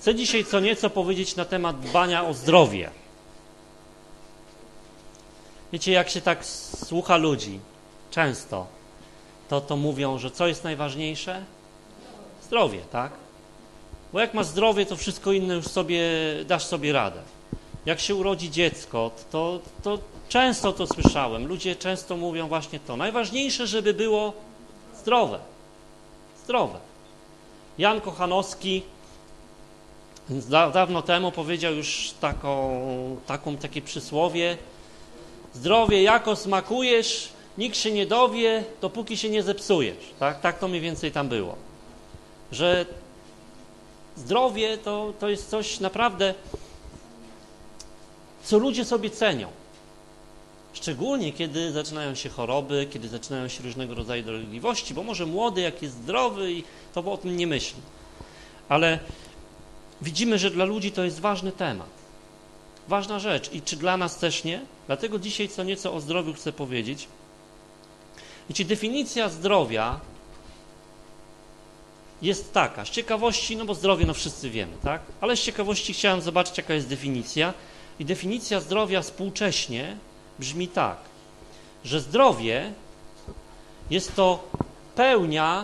Chcę dzisiaj co nieco powiedzieć na temat dbania o zdrowie. Wiecie, jak się tak słucha ludzi, często, to mówią, że co jest najważniejsze? Zdrowie, tak? Bo jak masz zdrowie, to wszystko inne już dasz sobie radę. Jak się urodzi dziecko, to często to słyszałem. Ludzie często mówią właśnie to. Najważniejsze, żeby było zdrowe. Zdrowe. Jan Kochanowski dawno temu powiedział już takie przysłowie: zdrowie jako smakujesz, nikt się nie dowie, dopóki się nie zepsujesz. Tak to mniej więcej tam było. Że zdrowie to jest coś naprawdę, co ludzie sobie cenią. Szczególnie kiedy zaczynają się choroby, kiedy zaczynają się różnego rodzaju dolegliwości, bo może młody, jak jest zdrowy, i to o tym nie myśli. Ale widzimy, że dla ludzi to jest ważny temat. Ważna rzecz. I czy dla nas też nie? Dlatego dzisiaj co nieco o zdrowiu chcę powiedzieć. Wiecie, definicja zdrowia jest taka, z ciekawości, no bo zdrowie wszyscy wiemy, tak? Ale z ciekawości chciałem zobaczyć, jaka jest definicja. I definicja zdrowia współcześnie brzmi tak, że zdrowie jest to pełnia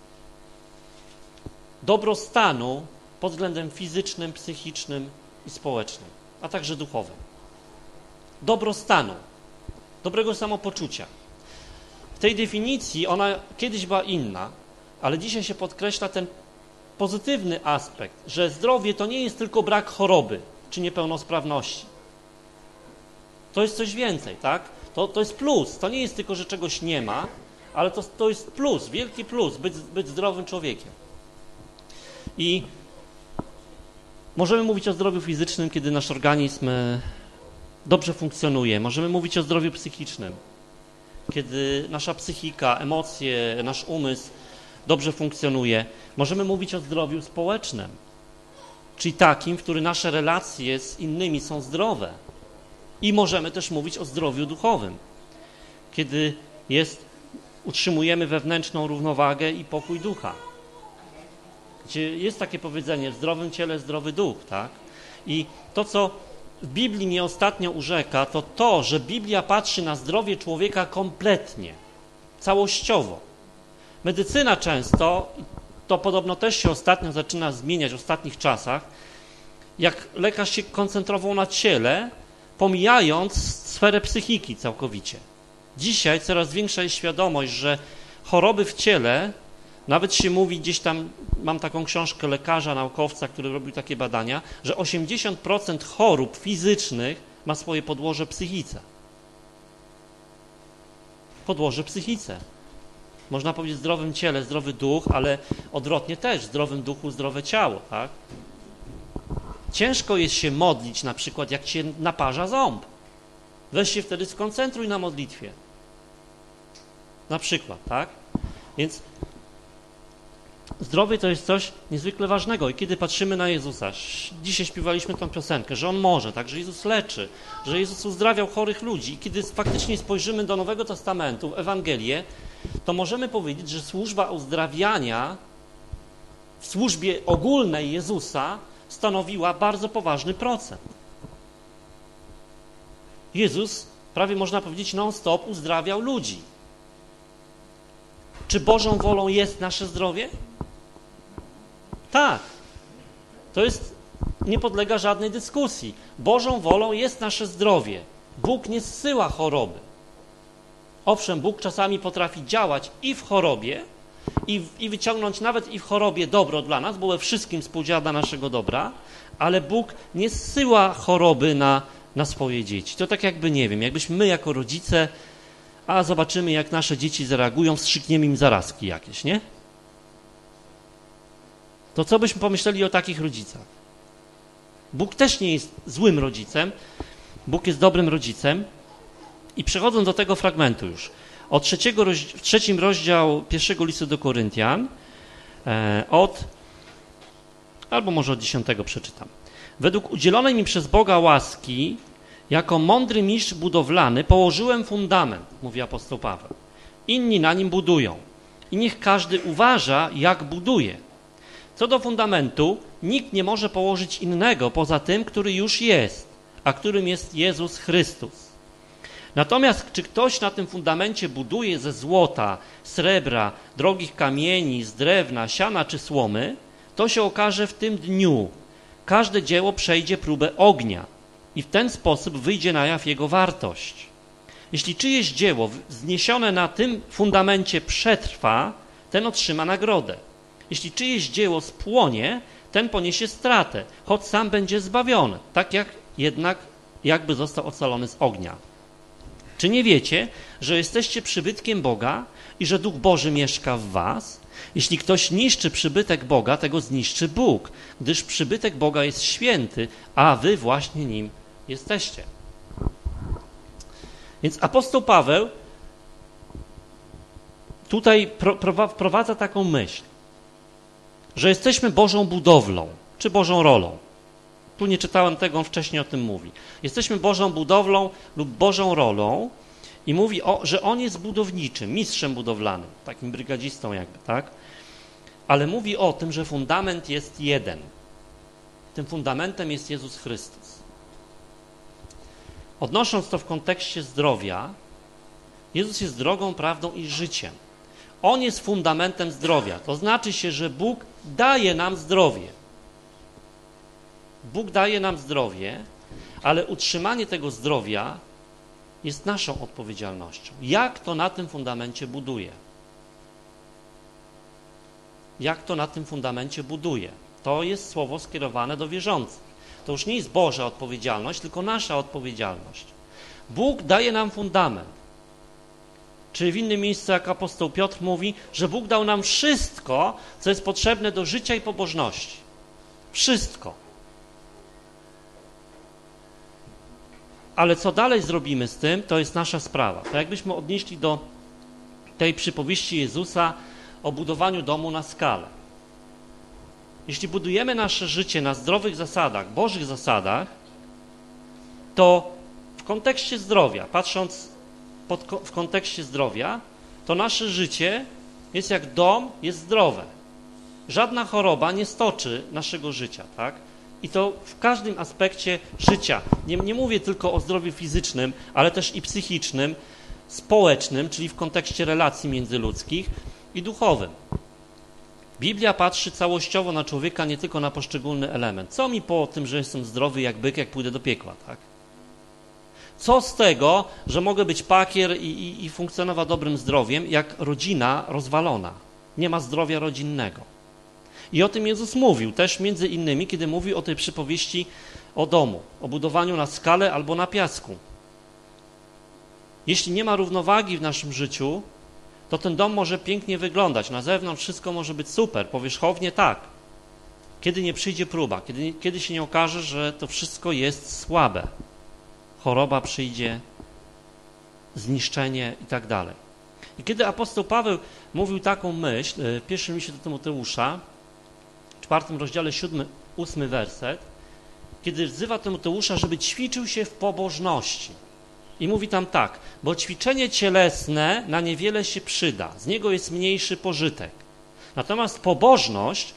dobrostanu pod względem fizycznym, psychicznym i społecznym, a także duchowym. Dobrostanu, dobrego samopoczucia. W tej definicji ona kiedyś była inna, ale dzisiaj się podkreśla ten pozytywny aspekt, że zdrowie to nie jest tylko brak choroby czy niepełnosprawności. To jest coś więcej, tak? To jest plus. To nie jest tylko, że czegoś nie ma, ale to jest plus, wielki plus, być zdrowym człowiekiem. I możemy mówić o zdrowiu fizycznym, kiedy nasz organizm dobrze funkcjonuje. Możemy mówić o zdrowiu psychicznym, kiedy nasza psychika, emocje, nasz umysł dobrze funkcjonuje. Możemy mówić o zdrowiu społecznym, czyli takim, w którym nasze relacje z innymi są zdrowe. I możemy też mówić o zdrowiu duchowym, kiedy utrzymujemy wewnętrzną równowagę i pokój ducha. Gdzie jest takie powiedzenie: w zdrowym ciele zdrowy duch, tak? I to, co w Biblii mnie ostatnio urzeka, to, że Biblia patrzy na zdrowie człowieka kompletnie, całościowo. Medycyna często, to podobno też się ostatnio zaczyna zmieniać w ostatnich czasach, jak lekarz się koncentrował na ciele, pomijając sferę psychiki całkowicie. Dzisiaj coraz większa jest świadomość, że choroby w ciele, nawet się mówi gdzieś tam, mam taką książkę lekarza, naukowca, który robił takie badania, że 80% chorób fizycznych ma swoje podłoże w psychice. Podłoże w psychice. Można powiedzieć w zdrowym ciele, zdrowy duch, ale odwrotnie też, w zdrowym duchu zdrowe ciało, tak? Ciężko jest się modlić, na przykład jak się naparza ząb. Weź się wtedy skoncentruj na modlitwie. Na przykład, tak? Więc zdrowie to jest coś niezwykle ważnego. I kiedy patrzymy na Jezusa, dzisiaj śpiewaliśmy tą piosenkę, że On może, tak? Że Jezus leczy, że Jezus uzdrawiał chorych ludzi. I kiedy faktycznie spojrzymy do Nowego Testamentu, w Ewangelię, to możemy powiedzieć, że służba uzdrawiania w służbie ogólnej Jezusa stanowiła bardzo poważny procent. Jezus, prawie można powiedzieć non-stop, uzdrawiał ludzi. Czy Bożą wolą jest nasze zdrowie? Tak. Nie podlega żadnej dyskusji. Bożą wolą jest nasze zdrowie. Bóg nie zsyła choroby. Owszem, Bóg czasami potrafi działać i w chorobie, i wyciągnąć nawet i w chorobie dobro dla nas, bo we wszystkim współdziała dla naszego dobra, ale Bóg nie zsyła choroby na swoje dzieci. To tak jakby, nie wiem, jakbyśmy my jako rodzice, a zobaczymy, jak nasze dzieci zareagują, wstrzykniemy im zarazki jakieś, nie? To co byśmy pomyśleli o takich rodzicach? Bóg też nie jest złym rodzicem, Bóg jest dobrym rodzicem. I przechodząc do tego fragmentu już, trzecim rozdział pierwszego listu do Koryntian, albo może od 10 przeczytam. Według udzielonej mi przez Boga łaski, jako mądry mistrz budowlany, położyłem fundament, mówi apostoł Paweł. Inni na nim budują. I niech każdy uważa, jak buduje. Co do fundamentu, nikt nie może położyć innego poza tym, który już jest, a którym jest Jezus Chrystus. Natomiast czy ktoś na tym fundamencie buduje ze złota, srebra, drogich kamieni, z drewna, siana czy słomy, to się okaże w tym dniu. Każde dzieło przejdzie próbę ognia i w ten sposób wyjdzie na jaw jego wartość. Jeśli czyjeś dzieło wzniesione na tym fundamencie przetrwa, ten otrzyma nagrodę. Jeśli czyjeś dzieło spłonie, ten poniesie stratę, choć sam będzie zbawiony, tak jak jednak jakby został ocalony z ognia. Czy nie wiecie, że jesteście przybytkiem Boga i że Duch Boży mieszka w was? Jeśli ktoś niszczy przybytek Boga, tego zniszczy Bóg, gdyż przybytek Boga jest święty, a wy właśnie nim jesteście. Więc apostoł Paweł tutaj wprowadza taką myśl, że jesteśmy Bożą budowlą, czy Bożą rolą. Tu nie czytałem tego, on wcześniej o tym mówi. Jesteśmy Bożą budowlą lub Bożą rolą i mówi, że on jest budowniczym, mistrzem budowlanym, takim brygadzistą jakby, tak? Ale mówi o tym, że fundament jest jeden. Tym fundamentem jest Jezus Chrystus. Odnosząc to w kontekście zdrowia, Jezus jest drogą, prawdą i życiem. On jest fundamentem zdrowia. To znaczy się, że Bóg daje nam zdrowie. Bóg daje nam zdrowie, ale utrzymanie tego zdrowia jest naszą odpowiedzialnością. Jak to na tym fundamencie buduje? Jak to na tym fundamencie buduje? To jest słowo skierowane do wierzących. To już nie jest Boża odpowiedzialność, tylko nasza odpowiedzialność. Bóg daje nam fundament. Czy w innym miejscu, jak apostoł Piotr mówi, że Bóg dał nam wszystko, co jest potrzebne do życia i pobożności. Wszystko. Ale co dalej zrobimy z tym, to jest nasza sprawa. To jakbyśmy odnieśli do tej przypowieści Jezusa o budowaniu domu na skalę. Jeśli budujemy nasze życie na zdrowych zasadach, Bożych zasadach, to w kontekście zdrowia, patrząc w kontekście zdrowia, to nasze życie jest jak dom, jest zdrowe. Żadna choroba nie stoczy naszego życia, tak? I to w każdym aspekcie życia. Nie mówię tylko o zdrowiu fizycznym, ale też i psychicznym, społecznym, czyli w kontekście relacji międzyludzkich i duchowym. Biblia patrzy całościowo na człowieka, nie tylko na poszczególny element. Co mi po tym, że jestem zdrowy jak byk, jak pójdę do piekła, tak? Co z tego, że mogę być pakier i funkcjonować dobrym zdrowiem, jak rodzina rozwalona, nie ma zdrowia rodzinnego. I o tym Jezus mówił też między innymi, kiedy mówił o tej przypowieści o domu, o budowaniu na skale albo na piasku. Jeśli nie ma równowagi w naszym życiu, to ten dom może pięknie wyglądać. Na zewnątrz wszystko może być super, powierzchownie tak. Kiedy nie przyjdzie próba, kiedy się nie okaże, że to wszystko jest słabe. Choroba przyjdzie, zniszczenie i tak dalej. I kiedy apostoł Paweł mówił taką myśl, w pierwszym liście do Tymoteusza, w 4 rozdziale 7-8 werset, kiedy wzywa Tymoteusza, żeby ćwiczył się w pobożności. I mówi tam tak, bo ćwiczenie cielesne na niewiele się przyda, z niego jest mniejszy pożytek. Natomiast pobożność,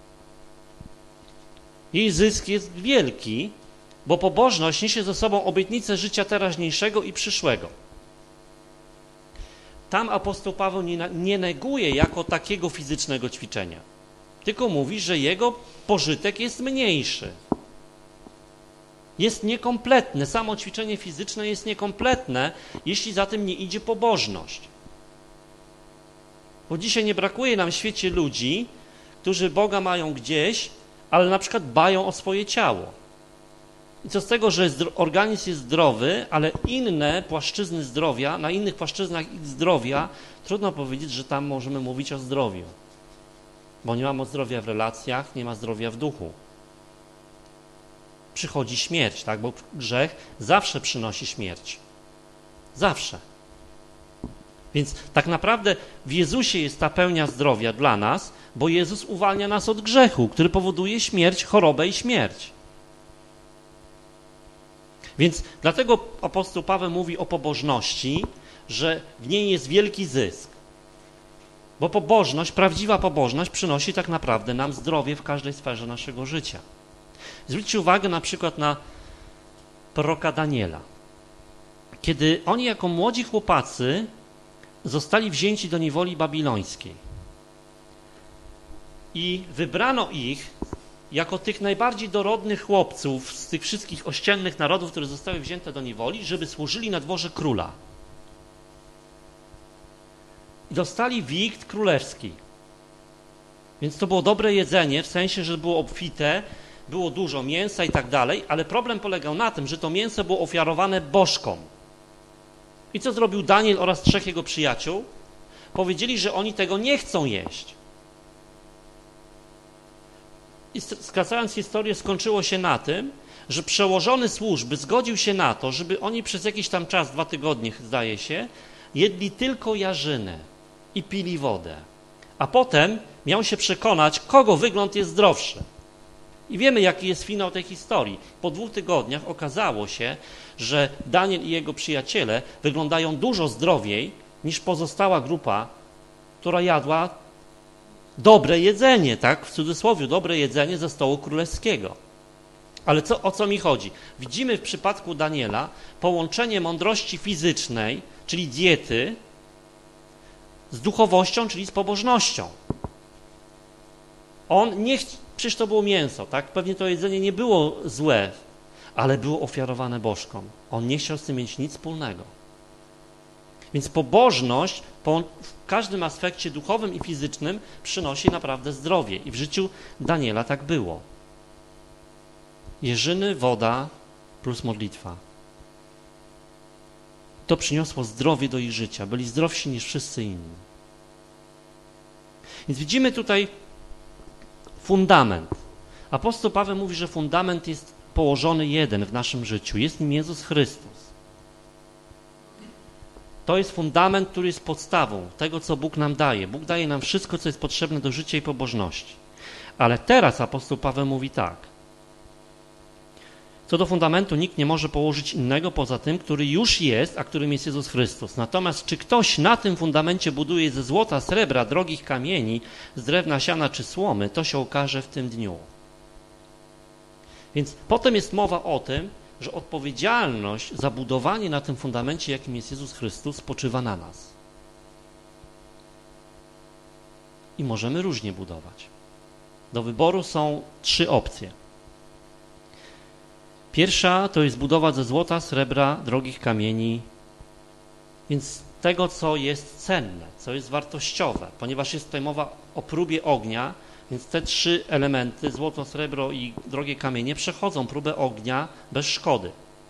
jej zysk jest wielki, bo pobożność niesie ze sobą obietnicę życia teraźniejszego i przyszłego. Tam apostoł Paweł nie neguje jako takiego fizycznego ćwiczenia, tylko mówi, że jego pożytek jest mniejszy. Jest niekompletne. Samo ćwiczenie fizyczne jest niekompletne, jeśli za tym nie idzie pobożność. Bo dzisiaj nie brakuje nam w świecie ludzi, którzy Boga mają gdzieś, ale na przykład dbają o swoje ciało. I co z tego, że organizm jest zdrowy, ale inne płaszczyzny zdrowia, na innych płaszczyznach ich zdrowia, trudno powiedzieć, że tam możemy mówić o zdrowiu. Bo nie ma zdrowia w relacjach, nie ma zdrowia w duchu. Przychodzi śmierć, tak? Bo grzech zawsze przynosi śmierć. Zawsze. Więc tak naprawdę w Jezusie jest ta pełnia zdrowia dla nas, bo Jezus uwalnia nas od grzechu, który powoduje śmierć, chorobę i śmierć. Więc dlatego apostoł Paweł mówi o pobożności, że w niej jest wielki zysk. Bo pobożność, prawdziwa pobożność przynosi tak naprawdę nam zdrowie w każdej sferze naszego życia. Zwróćcie uwagę na przykład na proroka Daniela. Kiedy oni jako młodzi chłopacy zostali wzięci do niewoli babilońskiej i wybrano ich jako tych najbardziej dorodnych chłopców z tych wszystkich ościennych narodów, które zostały wzięte do niewoli, żeby służyli na dworze króla. I dostali wikt królewski. Więc to było dobre jedzenie, w sensie, że było obfite, było dużo mięsa i tak dalej, ale problem polegał na tym, że to mięso było ofiarowane bożkom. I co zrobił Daniel oraz 3 jego przyjaciół? Powiedzieli, że oni tego nie chcą jeść. I skracając historię, skończyło się na tym, że przełożony służby zgodził się na to, żeby oni przez jakiś tam czas, 2 tygodnie zdaje się, jedli tylko jarzyny i pili wodę. A potem miał się przekonać, kogo wygląd jest zdrowszy. I wiemy, jaki jest finał tej historii. Po 2 tygodniach okazało się, że Daniel i jego przyjaciele wyglądają dużo zdrowiej niż pozostała grupa, która jadła dobre jedzenie, tak? W cudzysłowie, dobre jedzenie ze stołu królewskiego. Ale o co mi chodzi? Widzimy w przypadku Daniela połączenie mądrości fizycznej, czyli diety, z duchowością, czyli z pobożnością. On nie przecież to było mięso, tak? Pewnie to jedzenie nie było złe, ale było ofiarowane bożkom. On nie chciał z tym mieć nic wspólnego. Więc pobożność w każdym aspekcie duchowym i fizycznym przynosi naprawdę zdrowie. I w życiu Daniela tak było. Jerzyny, woda plus modlitwa. To przyniosło zdrowie do ich życia. Byli zdrowsi niż wszyscy inni. Więc widzimy tutaj fundament. Apostoł Paweł mówi, że fundament jest położony jeden w naszym życiu. Jest nim Jezus Chrystus. To jest fundament, który jest podstawą tego, co Bóg nam daje. Bóg daje nam wszystko, co jest potrzebne do życia i pobożności. Ale teraz apostoł Paweł mówi tak. Co do fundamentu nikt nie może położyć innego poza tym, który już jest, a którym jest Jezus Chrystus. Natomiast czy ktoś na tym fundamencie buduje ze złota, srebra, drogich kamieni, z drewna, siana czy słomy, to się okaże w tym dniu. Więc potem jest mowa o tym, że odpowiedzialność za budowanie na tym fundamencie, jakim jest Jezus Chrystus, spoczywa na nas. I możemy różnie budować. Do wyboru są 3 opcje. Pierwsza to jest budowa ze złota, srebra, drogich kamieni, więc tego, co jest cenne, co jest wartościowe, ponieważ jest tutaj mowa o próbie ognia, więc te 3 elementy, złoto, srebro i drogie kamienie, przechodzą próbę ognia bez szkody.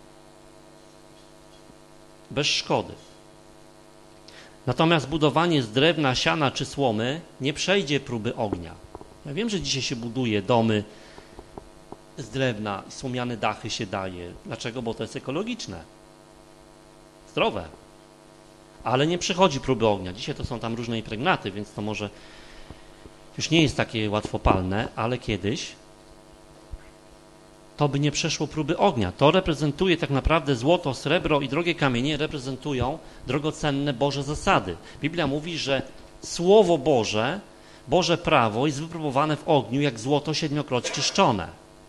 Bez szkody. Natomiast budowanie z drewna, siana czy słomy nie przejdzie próby ognia. Ja wiem, że dzisiaj się buduje domy z drewna, słomiane dachy się daje. Dlaczego? Bo to jest ekologiczne. Zdrowe. Ale nie przechodzi próby ognia. Dzisiaj to są tam różne impregnaty, więc to może już nie jest takie łatwopalne, ale kiedyś to by nie przeszło próby ognia. To reprezentuje tak naprawdę złoto, srebro i drogie kamienie reprezentują drogocenne Boże zasady. Biblia mówi, że Słowo Boże, Boże prawo jest wypróbowane w ogniu jak złoto 7-krotnie czyszczone.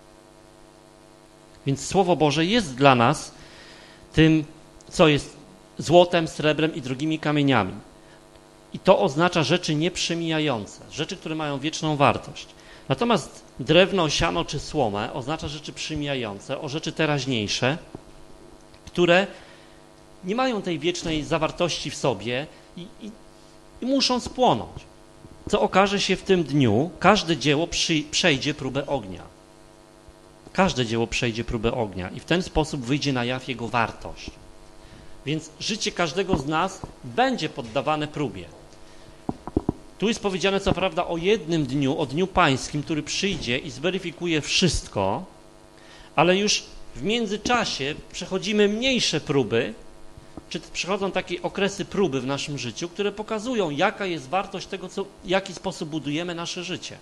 Więc Słowo Boże jest dla nas tym, co jest złotem, srebrem i drogimi kamieniami. I to oznacza rzeczy nieprzemijające, rzeczy, które mają wieczną wartość. Natomiast drewno, siano czy słomę oznacza rzeczy przemijające, o rzeczy teraźniejsze, które nie mają tej wiecznej zawartości w sobie i muszą spłonąć. Co okaże się w tym dniu, każde dzieło przejdzie próbę ognia. Każde dzieło przejdzie próbę ognia i w ten sposób wyjdzie na jaw jego wartość. Więc życie każdego z nas będzie poddawane próbie. Tu jest powiedziane co prawda o jednym dniu, o dniu pańskim, który przyjdzie i zweryfikuje wszystko, ale już w międzyczasie przechodzimy mniejsze próby, czy przychodzą takie okresy próby w naszym życiu, które pokazują, jaka jest wartość tego, w jaki sposób budujemy nasze życie.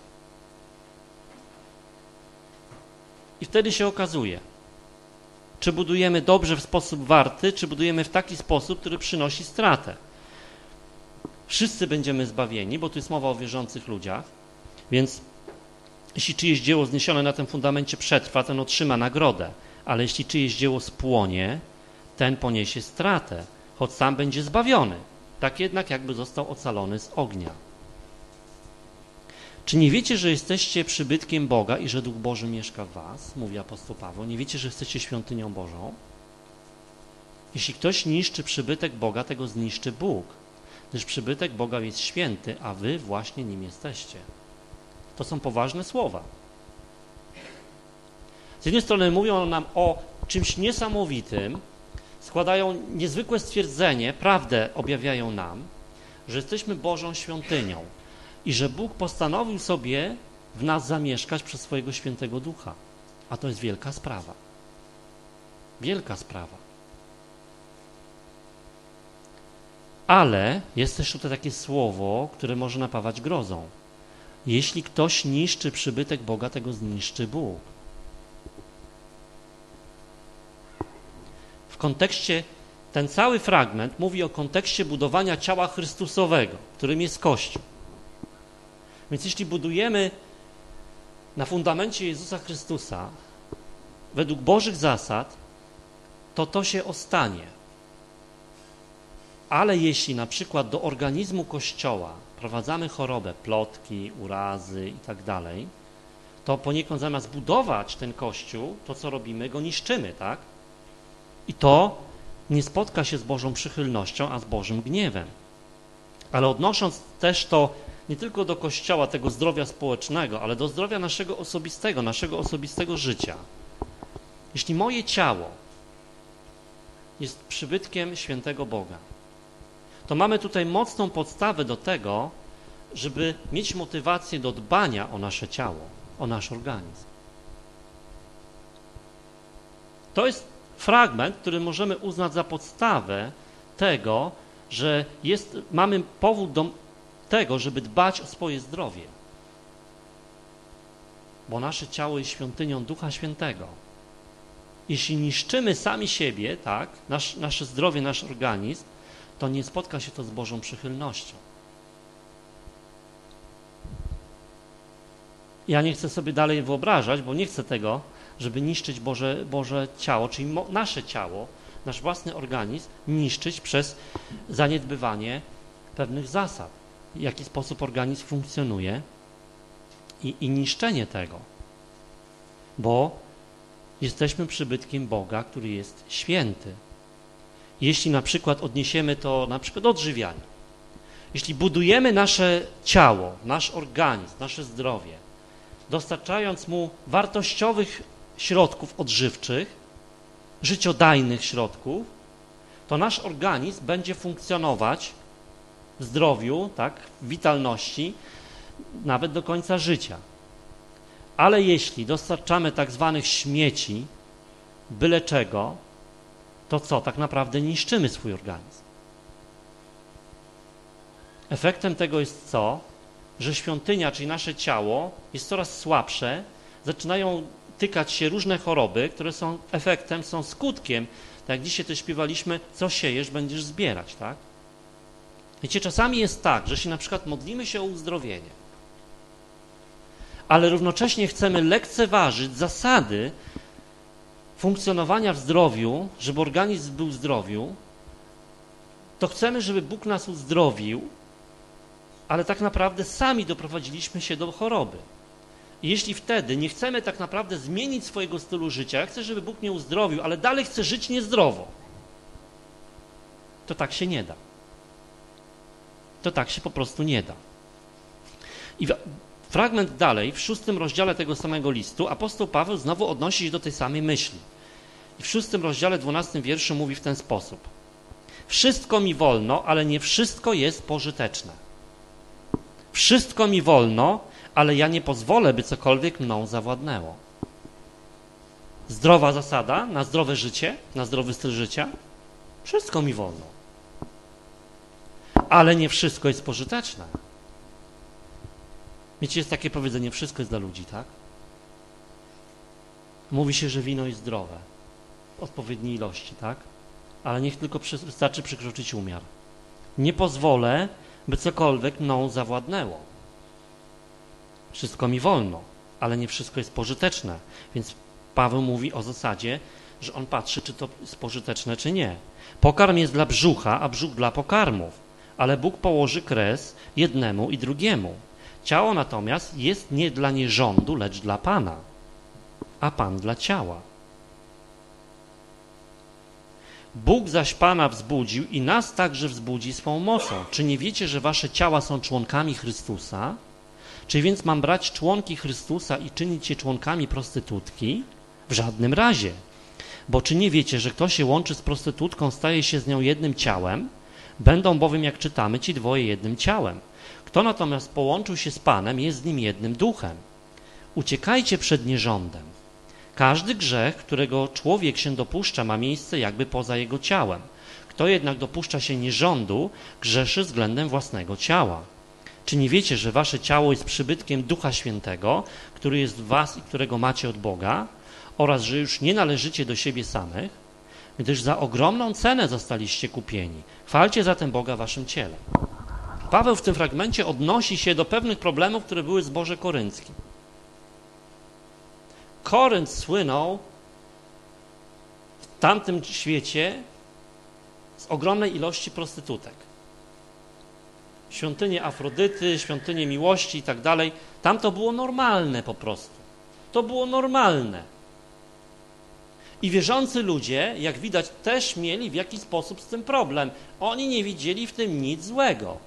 I wtedy się okazuje, czy budujemy dobrze w sposób warty, czy budujemy w taki sposób, który przynosi stratę. Wszyscy będziemy zbawieni, bo tu jest mowa o wierzących ludziach, więc jeśli czyjeś dzieło zniesione na tym fundamencie przetrwa, ten otrzyma nagrodę, ale jeśli czyjeś dzieło spłonie, ten poniesie stratę, choć sam będzie zbawiony, tak jednak jakby został ocalony z ognia. Czy nie wiecie, że jesteście przybytkiem Boga i że Duch Boży mieszka w was? Mówi apostoł Paweł. Nie wiecie, że jesteście świątynią Bożą? Jeśli ktoś niszczy przybytek Boga, tego zniszczy Bóg, gdyż przybytek Boga jest święty, a wy właśnie nim jesteście. To są poważne słowa. Z jednej strony mówią nam o czymś niesamowitym, składają niezwykłe stwierdzenie, prawdę objawiają nam, że jesteśmy Bożą świątynią i że Bóg postanowił sobie w nas zamieszkać przez swojego Świętego Ducha. A to jest wielka sprawa. Wielka sprawa. Ale jest też tutaj takie słowo, które może napawać grozą. Jeśli ktoś niszczy przybytek Boga, tego zniszczy Bóg. W kontekście, ten cały fragment mówi o kontekście budowania ciała Chrystusowego, którym jest Kościół. Więc jeśli budujemy na fundamencie Jezusa Chrystusa, według Bożych zasad, to się ostanie. Ale jeśli na przykład do organizmu Kościoła wprowadzamy chorobę, plotki, urazy i tak dalej, to poniekąd zamiast budować ten Kościół, to co robimy, go niszczymy, tak? I to nie spotka się z Bożą przychylnością, a z Bożym gniewem. Ale odnosząc też to nie tylko do Kościoła, tego zdrowia społecznego, ale do zdrowia naszego osobistego życia. Jeśli moje ciało jest przybytkiem świętego Boga, to mamy tutaj mocną podstawę do tego, żeby mieć motywację do dbania o nasze ciało, o nasz organizm. To jest fragment, który możemy uznać za podstawę tego, że mamy powód do tego, żeby dbać o swoje zdrowie. Bo nasze ciało jest świątynią Ducha Świętego. Jeśli niszczymy sami siebie, tak, nasze zdrowie, nasz organizm, to nie spotka się to z Bożą przychylnością. Ja nie chcę sobie dalej wyobrażać, bo nie chcę tego, żeby niszczyć Boże ciało, czyli nasze ciało, nasz własny organizm, niszczyć przez zaniedbywanie pewnych zasad, w jaki sposób organizm funkcjonuje i niszczenie tego. Bo jesteśmy przybytkiem Boga, który jest święty. Jeśli na przykład odniesiemy to na przykład do odżywiania, jeśli budujemy nasze ciało, nasz organizm, nasze zdrowie, dostarczając mu wartościowych środków odżywczych, życiodajnych środków, to nasz organizm będzie funkcjonować w zdrowiu, tak, w witalności, nawet do końca życia. Ale jeśli dostarczamy tak zwanych śmieci, byle czego, to co? Tak naprawdę niszczymy swój organizm. Efektem tego jest co? Że świątynia, czyli nasze ciało, jest coraz słabsze, zaczynają tykać się różne choroby, które są efektem, są skutkiem, tak jak dzisiaj też śpiewaliśmy, co siejesz, będziesz zbierać, tak? Wiecie, czasami jest tak, że jeśli na przykład modlimy się o uzdrowienie, ale równocześnie chcemy lekceważyć zasady funkcjonowania w zdrowiu, żeby organizm był w zdrowiu, to chcemy, żeby Bóg nas uzdrowił, ale tak naprawdę sami doprowadziliśmy się do choroby. I jeśli wtedy nie chcemy tak naprawdę zmienić swojego stylu życia, ja chcę, żeby Bóg mnie uzdrowił, ale dalej chcę żyć niezdrowo, to tak się nie da. To tak się po prostu nie da. I fragment dalej, w 6 rozdziale tego samego listu, apostoł Paweł znowu odnosi się do tej samej myśli. I w 6 rozdziale, 12 wierszu mówi w ten sposób. Wszystko mi wolno, ale nie wszystko jest pożyteczne. Wszystko mi wolno, ale ja nie pozwolę, by cokolwiek mną zawładnęło. Zdrowa zasada na zdrowe życie, na zdrowy styl życia? Wszystko mi wolno. Ale nie wszystko jest pożyteczne. Wiecie, jest takie powiedzenie, wszystko jest dla ludzi, tak? Mówi się, że wino jest zdrowe, odpowiedniej ilości, tak? Ale niech tylko wystarczy przekroczyć umiar. Nie pozwolę, by cokolwiek mną zawładnęło. Wszystko mi wolno, ale nie wszystko jest pożyteczne. Więc Paweł mówi o zasadzie, że on patrzy, czy to jest pożyteczne, czy nie. Pokarm jest dla brzucha, a brzuch dla pokarmów, ale Bóg położy kres jednemu i drugiemu. Ciało natomiast jest nie dla nierządu, lecz dla Pana, a Pan dla ciała. Bóg zaś Pana wzbudził i nas także wzbudzi swą mocą. Czy nie wiecie, że wasze ciała są członkami Chrystusa? Czy więc mam brać członki Chrystusa i czynić je członkami prostytutki? W żadnym razie. Bo czy nie wiecie, że kto się łączy z prostytutką, staje się z nią jednym ciałem? Będą bowiem, jak czytamy, ci dwoje jednym ciałem. Kto natomiast połączył się z Panem, jest z nim jednym duchem. Uciekajcie przed nierządem. Każdy grzech, którego człowiek się dopuszcza, ma miejsce jakby poza jego ciałem. Kto jednak dopuszcza się nierządu, grzeszy względem własnego ciała. Czy nie wiecie, że wasze ciało jest przybytkiem Ducha Świętego, który jest w was i którego macie od Boga, oraz że już nie należycie do siebie samych, gdyż za ogromną cenę zostaliście kupieni. Chwalcie zatem Boga w waszym ciele. Paweł w tym fragmencie odnosi się do pewnych problemów, które były w zborze korynckim. Korynt słynął w tamtym świecie z ogromnej ilości prostytutek. Świątynie Afrodyty, świątynie miłości i tak dalej. Tam to było normalne po prostu. To było normalne. I wierzący ludzie, jak widać, też mieli w jakiś sposób z tym problem. Oni nie widzieli w tym nic złego.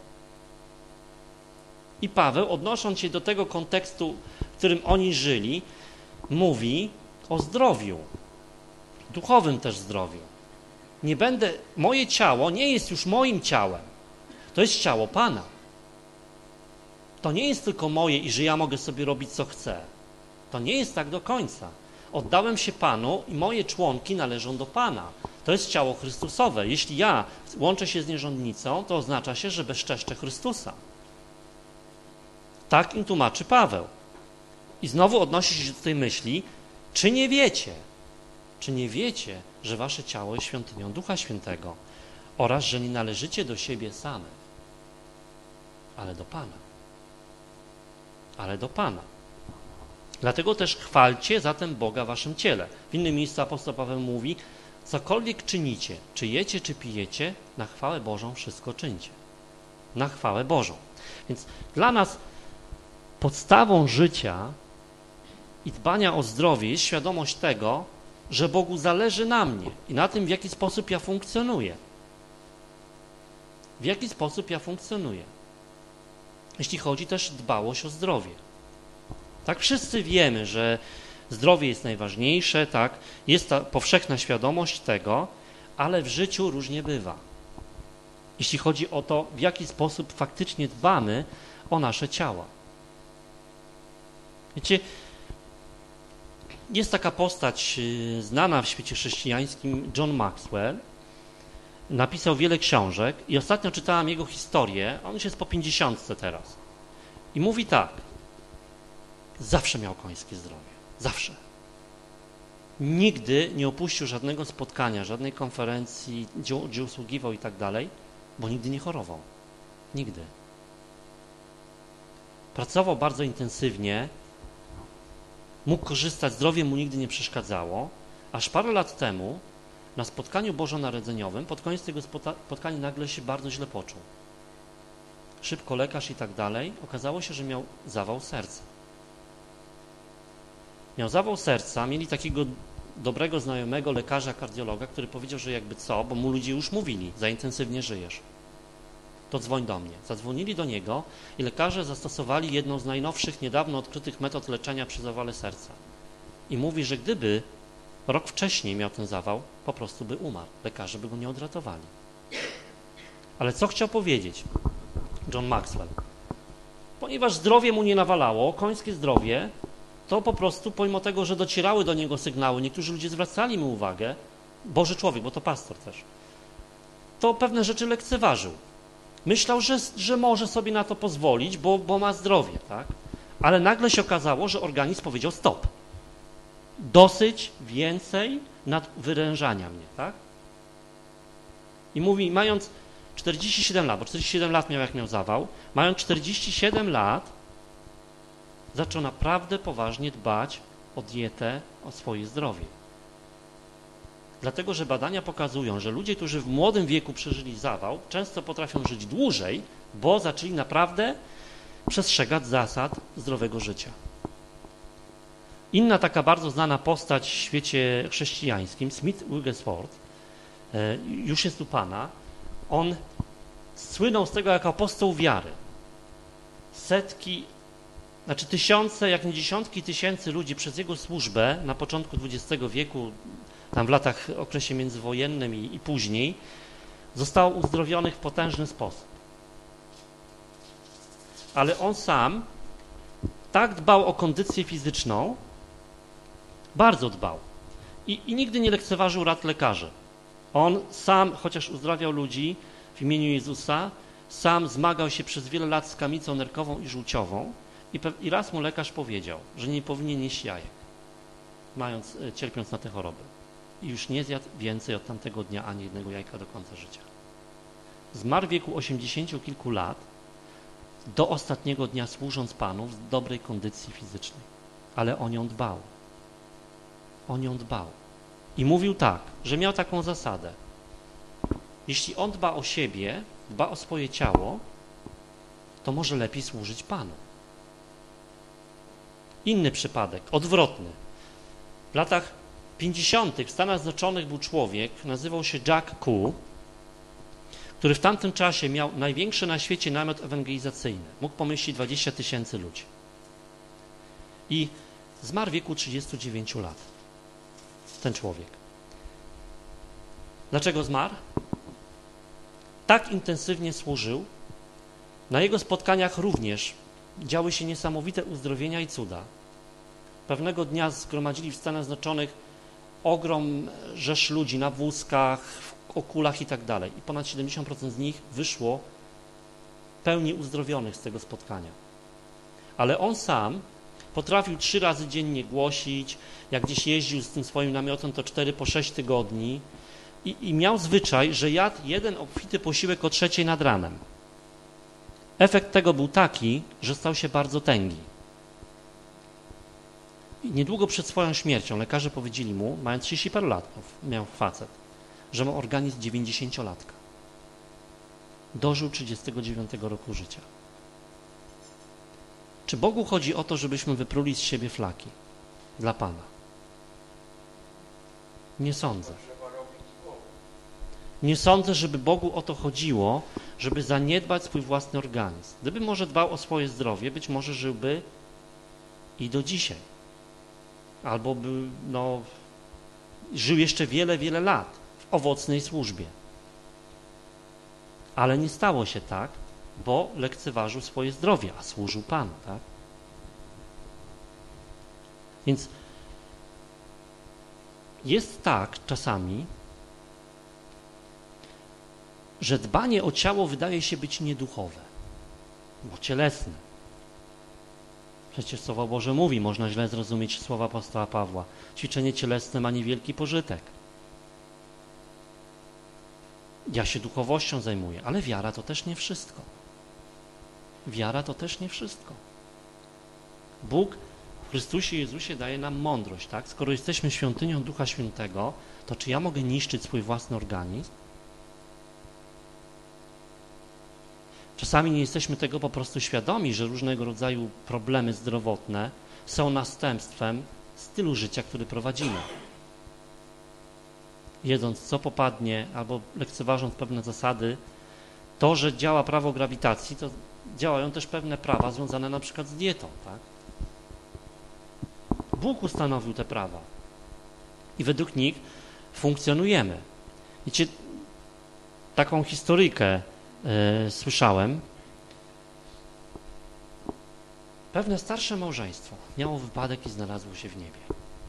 I Paweł, odnosząc się do tego kontekstu, w którym oni żyli, mówi o zdrowiu, duchowym też zdrowiu. Moje ciało nie jest już moim ciałem. To jest ciało Pana. To nie jest tylko moje i że ja mogę sobie robić co chcę. To nie jest tak do końca. Oddałem się Panu i moje członki należą do Pana. To jest ciało Chrystusowe. Jeśli ja łączę się z nierządnicą, to oznacza się, że bezczeszczę Chrystusa. Tak im tłumaczy Paweł. I znowu odnosi się do tej myśli, czy nie wiecie, że wasze ciało jest świątynią Ducha Świętego oraz, że nie należycie do siebie samych, ale do Pana. Ale do Pana. Dlatego też chwalcie zatem Boga w waszym ciele. W innym miejscu apostoł Paweł mówi, cokolwiek czynicie, czy jecie, czy pijecie, na chwałę Bożą wszystko czyńcie. Na chwałę Bożą. Więc dla nas podstawą życia i dbania o zdrowie jest świadomość tego, że Bogu zależy na mnie i na tym, w jaki sposób ja funkcjonuję. W jaki sposób ja funkcjonuję. Jeśli chodzi też dbałość o zdrowie. Tak, wszyscy wiemy, że zdrowie jest najważniejsze, tak, jest ta powszechna świadomość tego, ale w życiu różnie bywa. Jeśli chodzi o to, w jaki sposób faktycznie dbamy o nasze ciała. Wiecie, jest taka postać znana w świecie chrześcijańskim, John Maxwell. Napisał wiele książek i ostatnio czytałem jego historię. On już jest po 50 teraz. I mówi tak. Zawsze miał końskie zdrowie. Zawsze. Nigdy nie opuścił żadnego spotkania, żadnej konferencji, gdzie usługiwał i tak dalej, bo nigdy nie chorował. Nigdy. Pracował bardzo intensywnie, mógł korzystać, zdrowie mu nigdy nie przeszkadzało, aż parę lat temu na spotkaniu bożonarodzeniowym, pod koniec tego spotkania nagle się bardzo źle poczuł. Szybko lekarz i tak dalej. Okazało się, że miał zawał serca. Miał zawał serca, mieli takiego dobrego znajomego lekarza, kardiologa, który powiedział, że jakby co, bo mu ludzie już mówili, za intensywnie żyjesz. To dzwoń do mnie. Zadzwonili do niego i lekarze zastosowali jedną z najnowszych, niedawno odkrytych metod leczenia przy zawale serca. I mówi, że gdyby rok wcześniej miał ten zawał, po prostu by umarł. Lekarze by go nie odratowali. Ale co chciał powiedzieć John Maxwell? Ponieważ zdrowie mu nie nawalało, końskie zdrowie, to po prostu pomimo tego, że docierały do niego sygnały, niektórzy ludzie zwracali mu uwagę, Boży człowiek, bo to pastor też, to pewne rzeczy lekceważył. Myślał, że może sobie na to pozwolić, bo ma zdrowie, tak? Ale nagle się okazało, że organizm powiedział stop. Dosyć więcej nadwyrężania mnie, tak? I mówi, mając 47 lat, bo 47 lat miał, jak miał zawał. Mając 47 lat, zaczął naprawdę poważnie dbać o dietę, o swoje zdrowie. Dlatego, że badania pokazują, że ludzie, którzy w młodym wieku przeżyli zawał, często potrafią żyć dłużej, bo zaczęli naprawdę przestrzegać zasad zdrowego życia. Inna taka bardzo znana postać w świecie chrześcijańskim, Smith Wigglesworth, już jest u Pana, on słynął z tego jako apostoł wiary. Tysiące, jak nie dziesiątki tysięcy ludzi przez jego służbę na początku XX wieku, tam w okresie międzywojennym i później, zostało uzdrowionych w potężny sposób. Ale on sam tak dbał o kondycję fizyczną, bardzo dbał i nigdy nie lekceważył rad lekarzy. On sam, chociaż uzdrawiał ludzi w imieniu Jezusa, sam zmagał się przez wiele lat z kamicą nerkową i żółciową i raz mu lekarz powiedział, że nie powinien jeść jajek, cierpiąc na tę chorobę. I już nie zjadł więcej od tamtego dnia ani jednego jajka do końca życia. Zmarł w wieku 80 kilku lat, do ostatniego dnia służąc Panu w dobrej kondycji fizycznej. Ale o nią dbał. O nią dbał. I mówił tak, że miał taką zasadę. Jeśli on dba o siebie, dba o swoje ciało, to może lepiej służyć Panu. Inny przypadek, odwrotny. W latach 50. w Stanach Zjednoczonych był człowiek, nazywał się Jack Koo, który w tamtym czasie miał największy na świecie namiot ewangelizacyjny. Mógł pomieścić 20 000 ludzi. I zmarł w wieku 39 lat. Ten człowiek. Dlaczego zmarł? Tak intensywnie służył. Na jego spotkaniach również działy się niesamowite uzdrowienia i cuda. Pewnego dnia zgromadzili w Stanach Zjednoczonych ogrom rzesz ludzi na wózkach, w okulach i tak dalej. I ponad 70% z nich wyszło pełni uzdrowionych z tego spotkania. Ale on sam potrafił 3 razy dziennie głosić, jak gdzieś jeździł z tym swoim namiotem, to 4 po 6 tygodni i miał zwyczaj, że jadł jeden obfity posiłek o 3 nad ranem. Efekt tego był taki, że stał się bardzo tęgi. I niedługo przed swoją śmiercią lekarze powiedzieli mu, mając 30 paru lat, miał facet, że ma organizm 90-latka. Dożył 39 roku życia. Czy Bogu chodzi o to, żebyśmy wypruli z siebie flaki dla Pana? Nie sądzę. Nie sądzę, żeby Bogu o to chodziło, żeby zaniedbać swój własny organizm. Gdyby może dbał o swoje zdrowie, być może żyłby i do dzisiaj. Albo by żył jeszcze wiele, wiele lat w owocnej służbie. Ale nie stało się tak, bo lekceważył swoje zdrowie, a służył Panu, tak? Więc jest tak czasami, że dbanie o ciało wydaje się być nieduchowe, bo cielesne. Przecież Słowo Boże mówi, można źle zrozumieć słowa apostoła Pawła. Ćwiczenie cielesne ma niewielki pożytek. Ja się duchowością zajmuję, ale wiara to też nie wszystko. Wiara to też nie wszystko. Bóg w Chrystusie Jezusie daje nam mądrość, tak? Skoro jesteśmy świątynią Ducha Świętego, to czy ja mogę niszczyć swój własny organizm? Czasami nie jesteśmy tego po prostu świadomi, że różnego rodzaju problemy zdrowotne są następstwem stylu życia, który prowadzimy. Jedząc co popadnie albo lekceważąc pewne zasady, to, że działa prawo grawitacji, to działają też pewne prawa związane na przykład z dietą, tak? Bóg ustanowił te prawa i według nich funkcjonujemy. Wiecie, taką historyjkę słyszałem. Pewne starsze małżeństwo miało wypadek i znalazło się w niebie.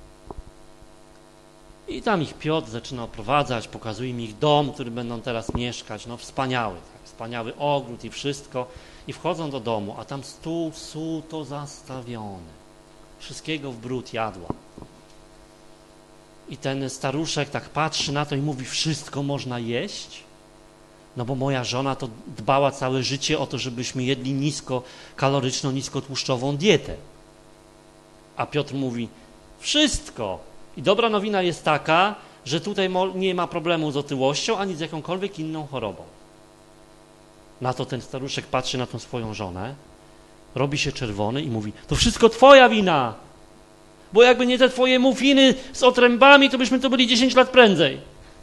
I tam ich Piotr zaczyna oprowadzać, pokazuje im ich dom, w którym będą teraz mieszkać. No wspaniały, tak, wspaniały ogród i wszystko. I wchodzą do domu, a tam stół suto zastawiony. Wszystkiego w bród jadła. I ten staruszek tak patrzy na to i mówi, wszystko można jeść? No bo moja żona to dbała całe życie o to, żebyśmy jedli niskokaloryczną, niskotłuszczową dietę. A Piotr mówi, wszystko. I dobra nowina jest taka, że tutaj nie ma problemu z otyłością, ani z jakąkolwiek inną chorobą. Na to ten staruszek patrzy na tą swoją żonę, robi się czerwony i mówi, to wszystko twoja wina, bo jakby nie te twoje mufiny z otrębami, to byśmy to byli 10 lat prędzej.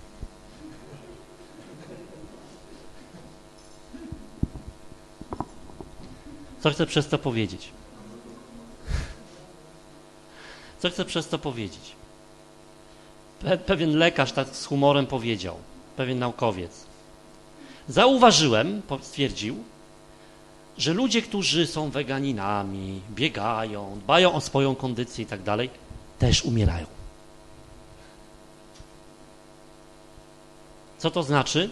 Co chcę przez to powiedzieć? Co chcę przez to powiedzieć? Pewien lekarz tak z humorem powiedział, pewien naukowiec. Zauważyłem, stwierdził, że ludzie, którzy są weganinami, biegają, dbają o swoją kondycję i tak dalej, też umierają. Co to znaczy?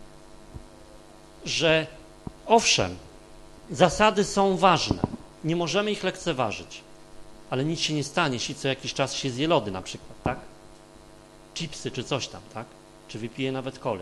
Że owszem, zasady są ważne, nie możemy ich lekceważyć, ale nic się nie stanie, jeśli co jakiś czas się zje lody na przykład, tak? Chipsy czy coś tam, tak? Czy wypije nawet kolę.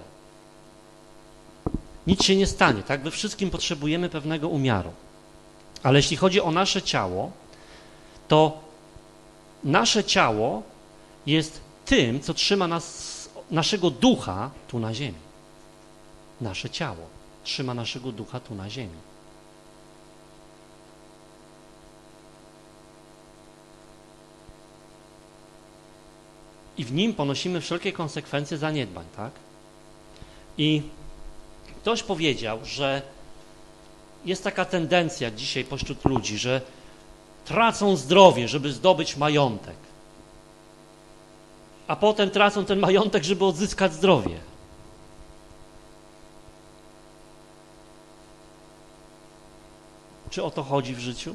Nic się nie stanie, tak? We wszystkim potrzebujemy pewnego umiaru. Ale jeśli chodzi o nasze ciało, to nasze ciało jest tym, co trzyma naszego ducha tu na ziemi. Nasze ciało trzyma naszego ducha tu na ziemi. I w nim ponosimy wszelkie konsekwencje zaniedbań, tak? I ktoś powiedział, że jest taka tendencja dzisiaj pośród ludzi, że tracą zdrowie, żeby zdobyć majątek, a potem tracą ten majątek, żeby odzyskać zdrowie. Czy o to chodzi w życiu?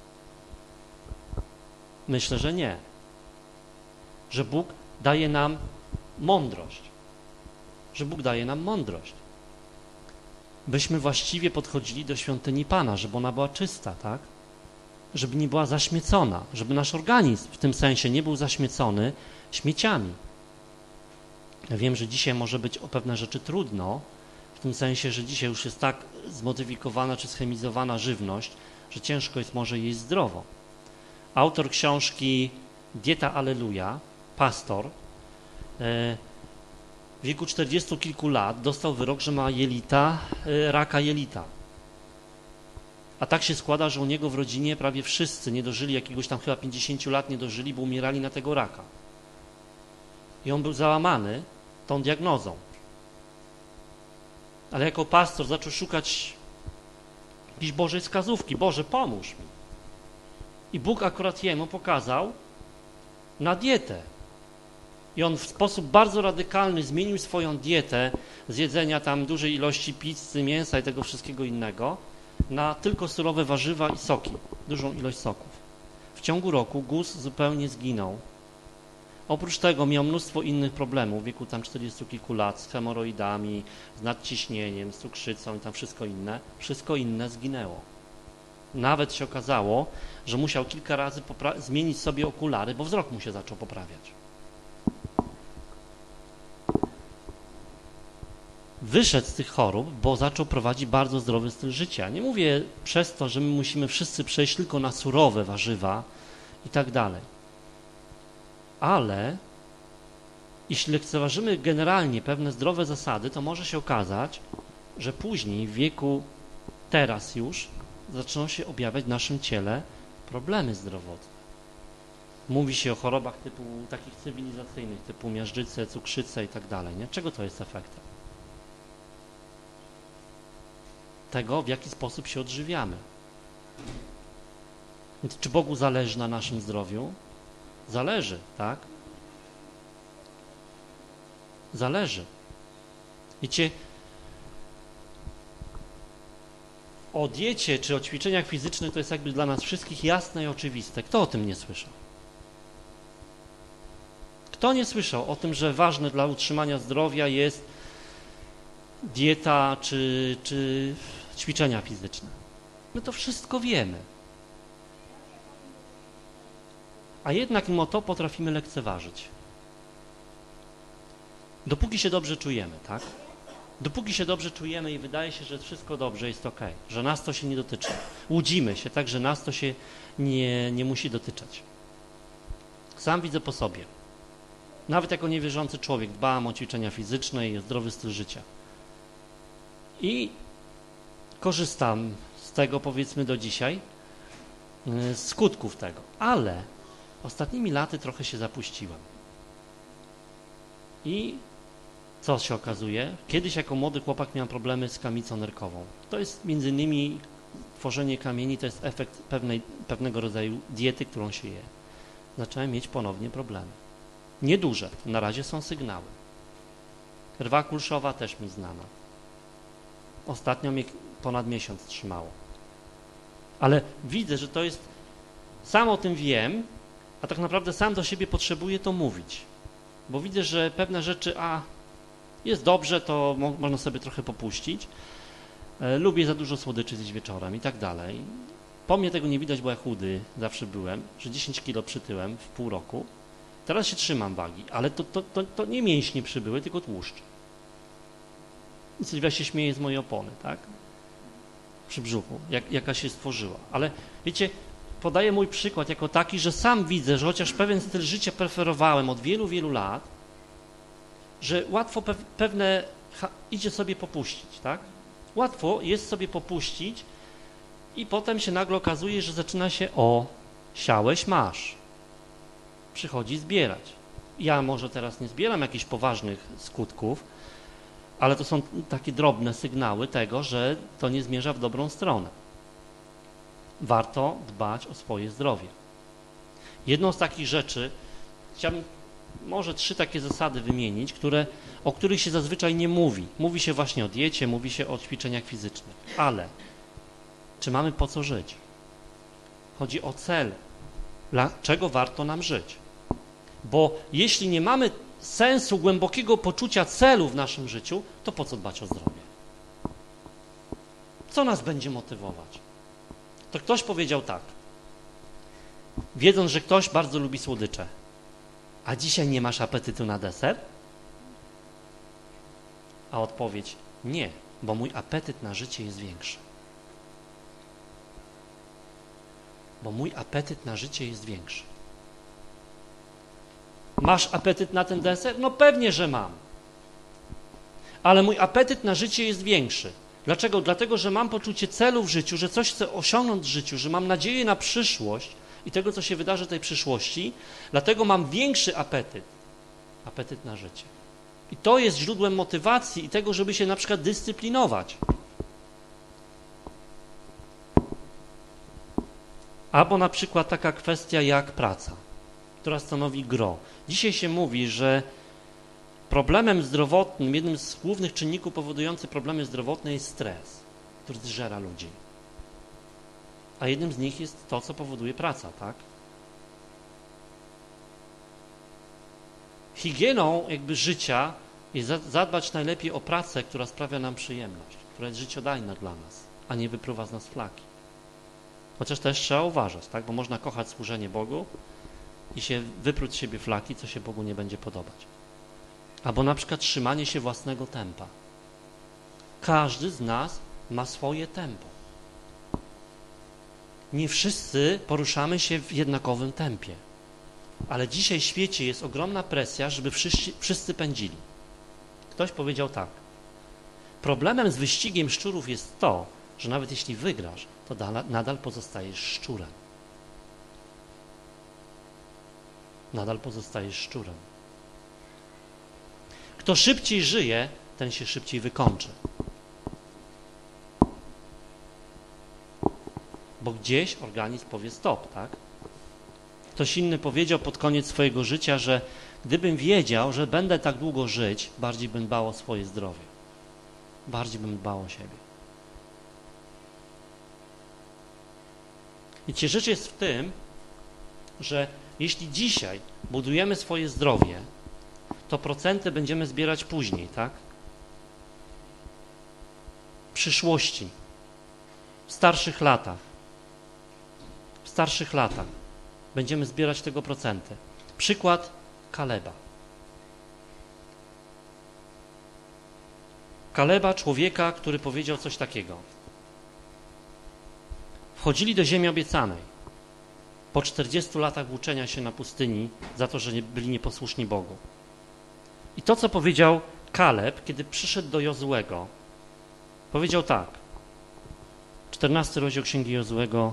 Myślę, że nie. Że Bóg daje nam mądrość. Że Bóg daje nam mądrość. Byśmy właściwie podchodzili do świątyni Pana, żeby ona była czysta, tak? Żeby nie była zaśmiecona, żeby nasz organizm w tym sensie nie był zaśmiecony śmieciami. Ja wiem, że dzisiaj może być o pewne rzeczy trudno, w tym sensie, że dzisiaj już jest tak zmodyfikowana czy schemizowana żywność, że ciężko jest może jeść zdrowo. Autor książki Dieta Alleluja, pastor, w wieku 40 kilku lat dostał wyrok, że ma raka jelita. A tak się składa, że u niego w rodzinie prawie wszyscy nie dożyli, jakiegoś tam chyba 50 lat nie dożyli, bo umierali na tego raka. I on był załamany tą diagnozą. Ale jako pastor zaczął szukać jakiejś Bożej wskazówki. Boże, pomóż mi. I Bóg akurat jemu pokazał na dietę. I on w sposób bardzo radykalny zmienił swoją dietę z jedzenia tam dużej ilości pizzy, mięsa i tego wszystkiego innego na tylko surowe warzywa i soki, dużą ilość soków. W ciągu roku guz zupełnie zginął. Oprócz tego miał mnóstwo innych problemów w wieku tam 40 kilku lat z hemoroidami, z nadciśnieniem, z cukrzycą i tam wszystko inne zginęło. Nawet się okazało, że musiał kilka razy zmienić sobie okulary, bo wzrok mu się zaczął poprawiać. Wyszedł z tych chorób, bo zaczął prowadzić bardzo zdrowy styl życia. Nie mówię przez to, że my musimy wszyscy przejść tylko na surowe warzywa i tak dalej. Ale jeśli lekceważymy generalnie pewne zdrowe zasady, to może się okazać, że później w wieku teraz już zaczną się objawiać w naszym ciele problemy zdrowotne. Mówi się o chorobach typu takich cywilizacyjnych, typu miażdżycę, cukrzycę i tak dalej. Nie? Czego to jest efektem? Tego, w jaki sposób się odżywiamy. Więc czy Bogu zależy na naszym zdrowiu? Zależy, tak? Zależy. Wiecie, o diecie czy o ćwiczeniach fizycznych to jest jakby dla nas wszystkich jasne i oczywiste. Kto o tym nie słyszał? Kto nie słyszał o tym, że ważne dla utrzymania zdrowia jest dieta czy ćwiczenia fizyczne? My to wszystko wiemy. A jednak mimo to potrafimy lekceważyć. Dopóki się dobrze czujemy, tak? Dopóki się dobrze czujemy i wydaje się, że wszystko dobrze, jest okej, że nas to się nie dotyczy. Łudzimy się tak, że nas to się nie musi dotyczać. Sam widzę po sobie. Nawet jako niewierzący człowiek dbam o ćwiczenia fizyczne i o zdrowy styl życia. I korzystam z tego, powiedzmy, do dzisiaj, z skutków tego. Ale ostatnimi laty trochę się zapuściłem. I co się okazuje? Kiedyś jako młody chłopak miałem problemy z kamicą nerkową. To jest między innymi tworzenie kamieni, to jest efekt pewnego rodzaju diety, którą się je. Zacząłem mieć ponownie problemy. Nieduże, na razie są sygnały. Rwa kulszowa też mi znana. Ostatnio mnie ponad miesiąc trzymało. Ale widzę, że to jest, sam o tym wiem, a tak naprawdę sam do siebie potrzebuję to mówić. Bo widzę, że pewne rzeczy, jest dobrze, to można sobie trochę popuścić. Lubię za dużo słodyczy zjeść wieczorem i tak dalej. Po mnie tego nie widać, bo ja chudy zawsze byłem, że 10 kilo przytyłem w pół roku. Teraz się trzymam wagi, ale to nie mięśnie przybyły, tylko tłuszcz. I Sylwia się śmieje z mojej opony, tak? Przy brzuchu, jaka się stworzyła. Ale wiecie, podaję mój przykład jako taki, że sam widzę, że chociaż pewien styl życia preferowałem od wielu, wielu lat, że łatwo pewne idzie sobie popuścić, tak? Łatwo jest sobie popuścić i potem się nagle okazuje, że zaczyna się siałeś, masz. Przychodzi zbierać. Ja może teraz nie zbieram jakichś poważnych skutków, ale to są takie drobne sygnały tego, że to nie zmierza w dobrą stronę. Warto dbać o swoje zdrowie. Jedną z takich rzeczy, chciałbym może 3 takie zasady wymienić, o których się zazwyczaj nie mówi. Mówi się właśnie o diecie, mówi się o ćwiczeniach fizycznych. Ale czy mamy po co żyć? Chodzi o cel. Dlaczego warto nam żyć? Bo jeśli nie mamy sensu, głębokiego poczucia celu w naszym życiu, to po co dbać o zdrowie? Co nas będzie motywować? To ktoś powiedział tak, wiedząc, że ktoś bardzo lubi słodycze, a dzisiaj nie masz apetytu na deser? A odpowiedź, nie, bo mój apetyt na życie jest większy. Bo mój apetyt na życie jest większy. Masz apetyt na ten deser? No pewnie, że mam. Ale mój apetyt na życie jest większy. Dlaczego? Dlatego, że mam poczucie celu w życiu, że coś chcę osiągnąć w życiu, że mam nadzieję na przyszłość i tego, co się wydarzy w tej przyszłości, dlatego mam większy apetyt. Apetyt na życie. I to jest źródłem motywacji i tego, żeby się na przykład dyscyplinować. Albo na przykład taka kwestia jak praca, która stanowi gros. Dzisiaj się mówi, że problemem zdrowotnym, jednym z głównych czynników powodujących problemy zdrowotne jest stres, który zżera ludzi. A jednym z nich jest to, co powoduje praca, tak? Higieną jakby życia jest zadbać najlepiej o pracę, która sprawia nam przyjemność, która jest życiodajna dla nas, a nie wypruwa z nas flaki. Chociaż też trzeba uważać, tak? Bo można kochać służenie Bogu i się wypróć z siebie flaki, co się Bogu nie będzie podobać. Albo na przykład trzymanie się własnego tempa. Każdy z nas ma swoje tempo. Nie wszyscy poruszamy się w jednakowym tempie. Ale dzisiaj w świecie jest ogromna presja, żeby wszyscy pędzili. Ktoś powiedział tak. Problemem z wyścigiem szczurów jest to, że nawet jeśli wygrasz, to nadal pozostajesz szczurem. Nadal pozostajesz szczurem. Kto szybciej żyje, ten się szybciej wykończy. Bo gdzieś organizm powie stop, tak? Ktoś inny powiedział pod koniec swojego życia, że gdybym wiedział, że będę tak długo żyć, bardziej bym dbał o swoje zdrowie. Bardziej bym dbał o siebie. I rzecz jest w tym, że jeśli dzisiaj budujemy swoje zdrowie, to procenty będziemy zbierać później, tak? W przyszłości, w starszych latach. W starszych latach będziemy zbierać tego procenty. Przykład Kaleba. Kaleba, człowieka, który powiedział coś takiego. Wchodzili do ziemi obiecanej po 40 latach włóczenia się na pustyni za to, że byli nieposłuszni Bogu. I to, co powiedział Kaleb, kiedy przyszedł do Jozuego, powiedział tak. 14 rozdział Księgi Jozuego,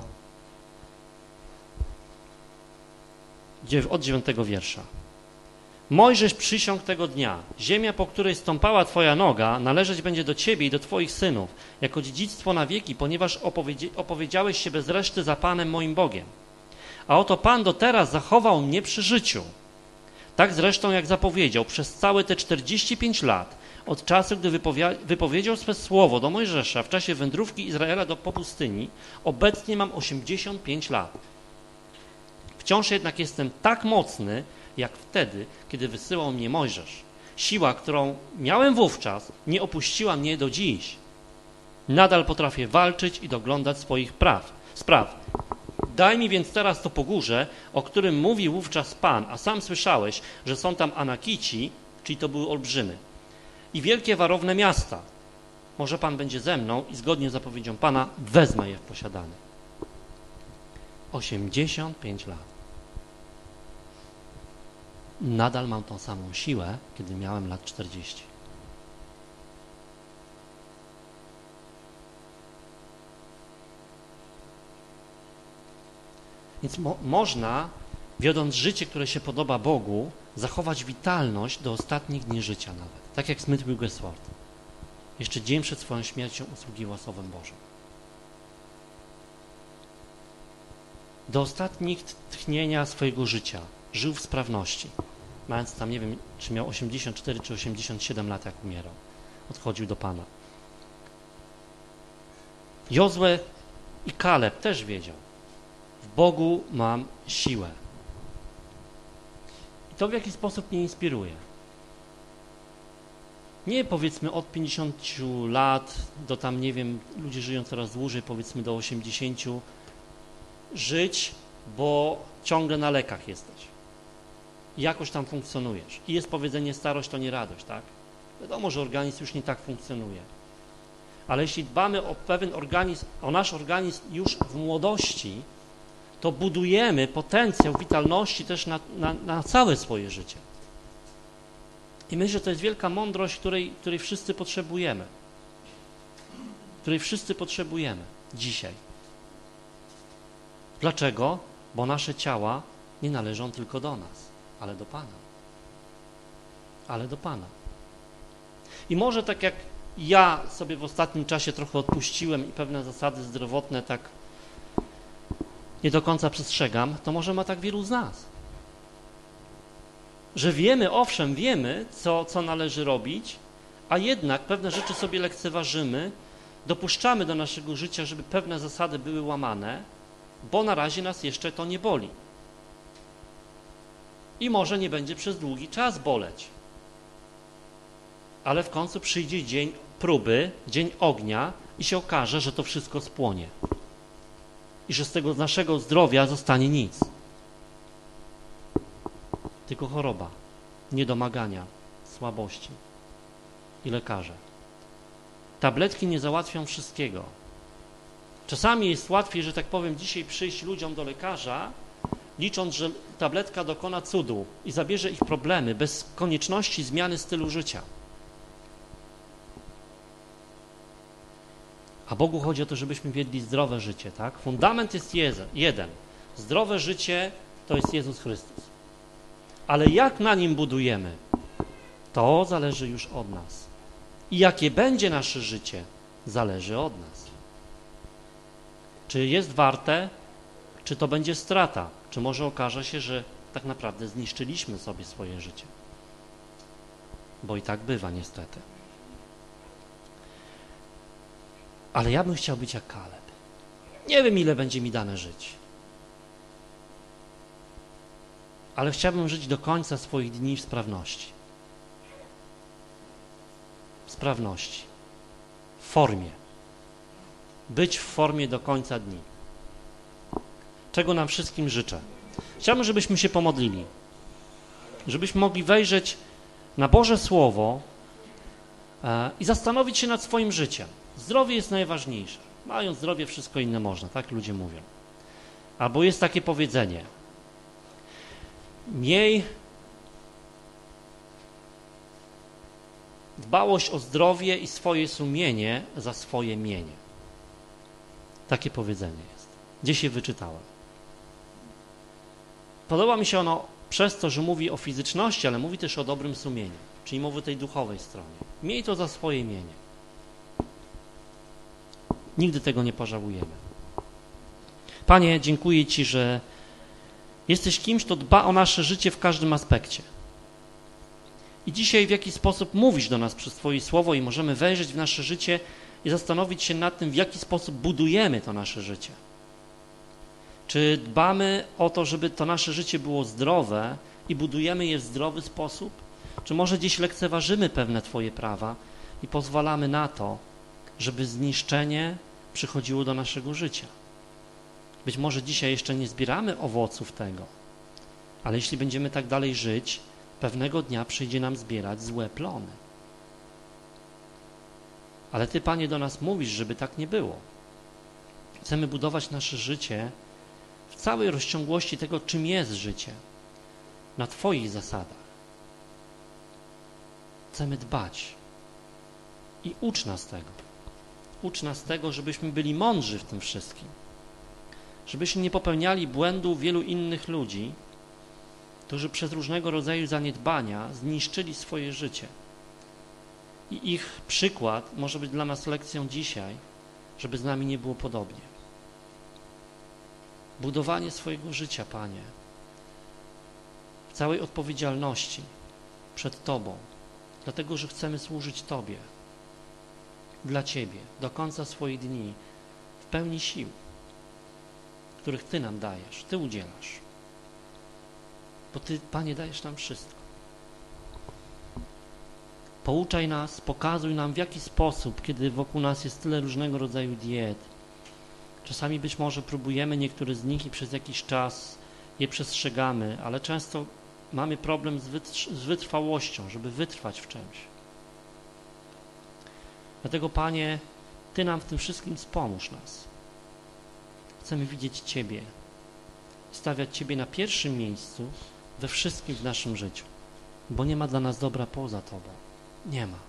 od 9 wiersza. Mojżesz przysiągł tego dnia, ziemia, po której stąpała twoja noga, należeć będzie do ciebie i do twoich synów, jako dziedzictwo na wieki, ponieważ opowiedziałeś się bez reszty za Panem moim Bogiem. A oto Pan do teraz zachował mnie przy życiu. Tak zresztą, jak zapowiedział, przez całe te 45 lat, od czasu, gdy wypowiedział swe słowo do Mojżesza w czasie wędrówki Izraela po pustyni, obecnie mam 85 lat. Wciąż jednak jestem tak mocny, jak wtedy, kiedy wysyłał mnie Mojżesz. Siła, którą miałem wówczas, nie opuściła mnie do dziś. Nadal potrafię walczyć i doglądać swoich spraw. Daj mi więc teraz to pogórze, o którym mówił wówczas Pan, a sam słyszałeś, że są tam Anakici, czyli to były olbrzymy, i wielkie warowne miasta. Może Pan będzie ze mną i zgodnie z zapowiedzią Pana wezmę je w posiadanie. 85 lat. Nadal mam tą samą siłę, kiedy miałem lat 40. Więc można, wiodąc życie, które się podoba Bogu, zachować witalność do ostatnich dni życia nawet. Tak jak Smith Wigglesworth. Jeszcze dzień przed swoją śmiercią usługiwał Słowem Bożym. Do ostatnich tchnienia swojego życia żył w sprawności. Mając tam, nie wiem, czy miał 84 czy 87 lat, jak umierał. Odchodził do Pana. Jozue i Kaleb też wiedział. W Bogu mam siłę. I to w jaki sposób mnie inspiruje. Nie powiedzmy od 50 lat do tam, nie wiem, ludzie żyją coraz dłużej, powiedzmy do 80, żyć, bo ciągle na lekach jesteś. I jakoś tam funkcjonujesz. I jest powiedzenie, starość to nie radość, tak? Wiadomo, że organizm już nie tak funkcjonuje. Ale jeśli dbamy o pewien organizm, o nasz organizm już w młodości, to budujemy potencjał witalności też na całe swoje życie. I myślę, że to jest wielka mądrość, której wszyscy potrzebujemy. Której wszyscy potrzebujemy dzisiaj. Dlaczego? Bo nasze ciała nie należą tylko do nas, ale do Pana. Ale do Pana. I może tak jak ja sobie w ostatnim czasie trochę odpuściłem i pewne zasady zdrowotne tak nie do końca przestrzegam, to może ma tak wielu z nas. Że wiemy, owszem, wiemy, co należy robić, a jednak pewne rzeczy sobie lekceważymy, dopuszczamy do naszego życia, żeby pewne zasady były łamane, bo na razie nas jeszcze to nie boli. I może nie będzie przez długi czas boleć. Ale w końcu przyjdzie dzień próby, dzień ognia i się okaże, że to wszystko spłonie. I że z tego naszego zdrowia zostanie nic. Tylko choroba, niedomagania, słabości i lekarze. Tabletki nie załatwią wszystkiego. Czasami jest łatwiej, że tak powiem, dzisiaj przyjść ludziom do lekarza, licząc, że tabletka dokona cudu i zabierze ich problemy bez konieczności zmiany stylu życia. A Bogu chodzi o to, żebyśmy wiedli zdrowe życie, tak? Fundament jest jeden. Zdrowe życie to jest Jezus Chrystus. Ale jak na Nim budujemy, to zależy już od nas. I jakie będzie nasze życie, zależy od nas. Czy jest warte, czy to będzie strata, czy może okaże się, że tak naprawdę zniszczyliśmy sobie swoje życie. Bo i tak bywa niestety. Ale ja bym chciał być jak Kaleb. Nie wiem, ile będzie mi dane żyć. Ale chciałbym żyć do końca swoich dni w sprawności. W sprawności. W formie. Być w formie do końca dni. Czego nam wszystkim życzę. Chciałbym, żebyśmy się pomodlili. Żebyśmy mogli wejrzeć na Boże Słowo, i zastanowić się nad swoim życiem. Zdrowie jest najważniejsze. Mając zdrowie, wszystko inne można, tak ludzie mówią. Albo jest takie powiedzenie: miej dbałość o zdrowie i swoje sumienie za swoje mienie. Takie powiedzenie jest. Gdzieś je wyczytałem. Podoba mi się ono przez to, że mówi o fizyczności, ale mówi też o dobrym sumieniu, czyli mówi o tej duchowej stronie. Miej to za swoje mienie. Nigdy tego nie pożałujemy. Panie, dziękuję Ci, że jesteś kimś, kto dba o nasze życie w każdym aspekcie. I dzisiaj w jakiś sposób mówisz do nas przez Twoje słowo i możemy wejrzeć w nasze życie i zastanowić się nad tym, w jaki sposób budujemy to nasze życie. Czy dbamy o to, żeby to nasze życie było zdrowe i budujemy je w zdrowy sposób? Czy może dziś lekceważymy pewne Twoje prawa i pozwalamy na to, żeby zniszczenie przychodziło do naszego życia? Być może dzisiaj jeszcze nie zbieramy owoców tego, ale jeśli będziemy tak dalej żyć, pewnego dnia przyjdzie nam zbierać złe plony. Ale Ty, Panie, do nas mówisz, żeby tak nie było. Chcemy budować nasze życie w całej rozciągłości tego, czym jest życie, na Twoich zasadach. Chcemy dbać i ucz nas tego. Ucz nas tego, żebyśmy byli mądrzy w tym wszystkim. Żebyśmy nie popełniali błędu wielu innych ludzi, którzy przez różnego rodzaju zaniedbania zniszczyli swoje życie. I ich przykład może być dla nas lekcją dzisiaj, żeby z nami nie było podobnie. Budowanie swojego życia, Panie, w całej odpowiedzialności przed Tobą, dlatego, że chcemy służyć Tobie, dla Ciebie, do końca swoich dni, w pełni sił, których Ty nam dajesz, Ty udzielasz. Bo Ty, Panie, dajesz nam wszystko. Pouczaj nas, pokazuj nam, w jaki sposób, kiedy wokół nas jest tyle różnego rodzaju diet. Czasami być może próbujemy niektóre z nich i przez jakiś czas je przestrzegamy, ale często mamy problem z wytrwałością, żeby wytrwać w czymś. Dlatego, Panie, Ty nam w tym wszystkim wspomóż nas. Chcemy widzieć Ciebie, stawiać Ciebie na pierwszym miejscu we wszystkim w naszym życiu, bo nie ma dla nas dobra poza Tobą. Nie ma.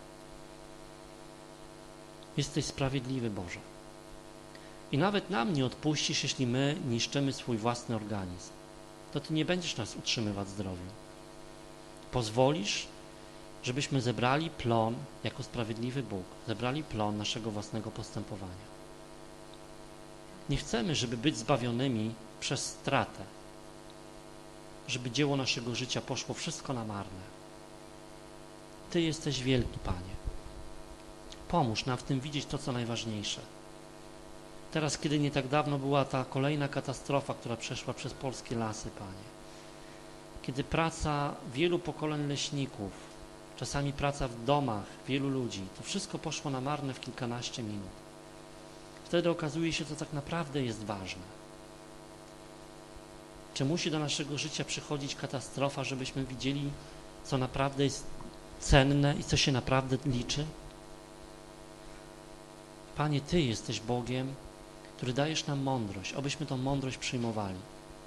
Jesteś sprawiedliwy, Boże. I nawet nam nie odpuścisz, jeśli my niszczymy swój własny organizm. To Ty nie będziesz nas utrzymywać w zdrowiu. Pozwolisz, żebyśmy zebrali plon, jako sprawiedliwy Bóg, zebrali plon naszego własnego postępowania. Nie chcemy, żeby być zbawionymi przez stratę, żeby dzieło naszego życia poszło wszystko na marne. Ty jesteś wielki, Panie. Pomóż nam w tym widzieć to, co najważniejsze. Teraz, kiedy nie tak dawno była ta kolejna katastrofa, która przeszła przez polskie lasy, Panie. Kiedy praca wielu pokoleń leśników, czasami praca w domach wielu ludzi, to wszystko poszło na marne w kilkanaście minut. Wtedy okazuje się, co tak naprawdę jest ważne. Czy musi do naszego życia przychodzić katastrofa, żebyśmy widzieli, co naprawdę jest cenne i co się naprawdę liczy? Panie, Ty jesteś Bogiem, który dajesz nam mądrość, abyśmy tą mądrość przyjmowali.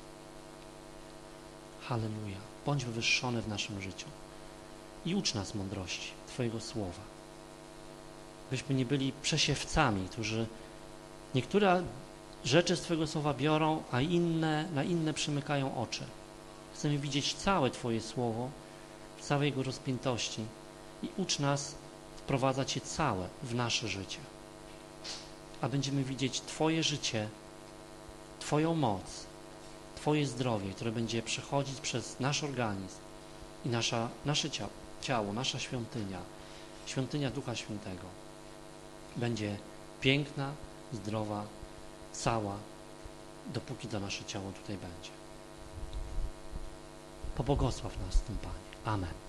Halleluja. Bądź wywyższony w naszym życiu i ucz nas mądrości Twojego słowa. Byśmy nie byli przesiewcami, którzy niektóre rzeczy z Twojego słowa biorą, a na inne przymykają oczy. Chcemy widzieć całe Twoje słowo, w całej jego rozpiętości i ucz nas wprowadzać je całe w nasze życie. A będziemy widzieć Twoje życie, Twoją moc, Twoje zdrowie, które będzie przechodzić przez nasz organizm i nasze ciało, nasza świątynia, świątynia Ducha Świętego. Będzie piękna, zdrowa, cała, dopóki to nasze ciało tutaj będzie. Pobłogosław nas w tym, Panie. Amen.